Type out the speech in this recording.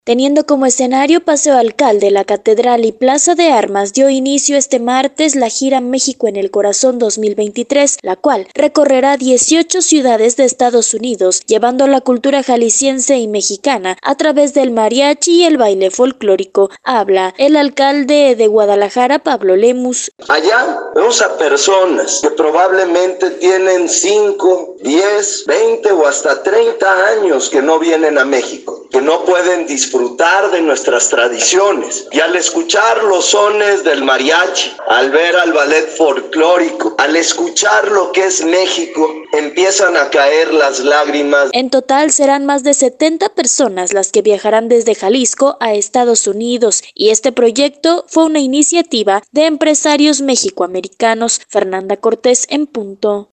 Teniendo como escenario Paseo Alcalde, la Catedral y Plaza de Armas, dio inicio este martes la gira México en el Corazón 2023, la cual recorrerá 18 ciudades de Estados Unidos, llevando la cultura jalisciense y mexicana a través del mariachi y el baile folclórico. Habla el alcalde de Guadalajara, Pablo Lemus. Allá vemos a personas que probablemente tienen 5, 10, 20 o hasta 30 años que no vienen a México, que no pueden disfrutar de nuestras tradiciones. Y al escuchar los sones del mariachi, al ver al ballet folclórico, al escuchar lo que es México, empiezan a caer las lágrimas. En total serán más de 70 personas las que viajarán desde Jalisco a Estados Unidos, y este proyecto fue una iniciativa de empresarios mexicoamericanos. Fernanda Cortés en punto.